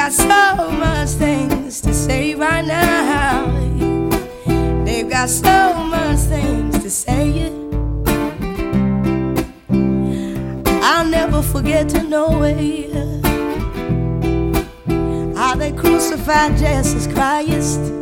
got so much things to say right now. They've got so much things to say. I'll never forget to know it, how they crucified Jesus Christ.